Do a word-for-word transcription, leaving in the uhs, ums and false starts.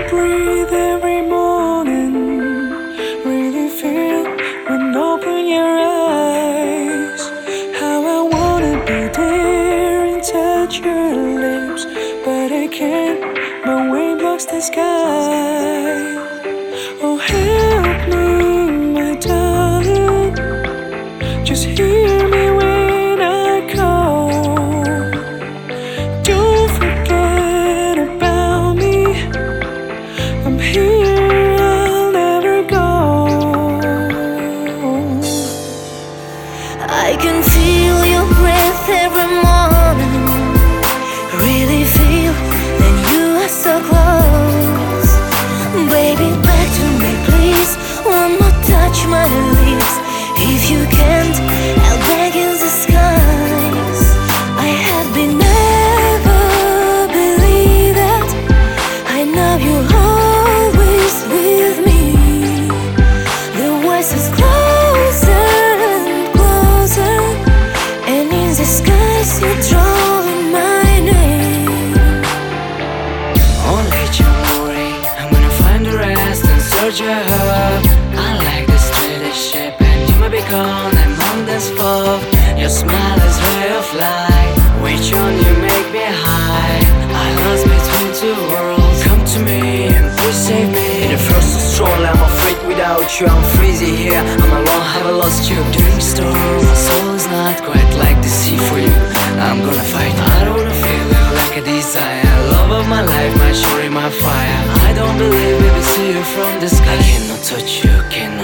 breathe every morning. Really feel when open your eyes. How I wanna be there and touch your lips, but I can't. My way blocks the sky. Oh, help me, my darling. Just hear me when I call. Don't forget about me. I'm here, I'll never go. I can feel your breath every morning. Really feel that you are so close. Baby, back to me, please. One more touch, my lips. If you can't, I'll beg in the skies. I have been never believe that. I know you're always with me. The voice is closer and closer, and in the skies you're drawing my name. Only don't worry, I'm gonna find the rest and search your heart. I like this leadership, and you may be gone. I'm on this spot. Your smile is ray of light. Which one you make me high? I lost between two worlds. Come to me and please save me. In the first stroll, I'm afraid without you. I'm freezing here. I'm alone, have I lost you? During storm, my soul is not quite like the sea for you. I'm gonna fight. I don't wanna feel you like a desire. Love of my life, my story, my fire. I don't believe we will see you from the sky. I cannot touch you, cannot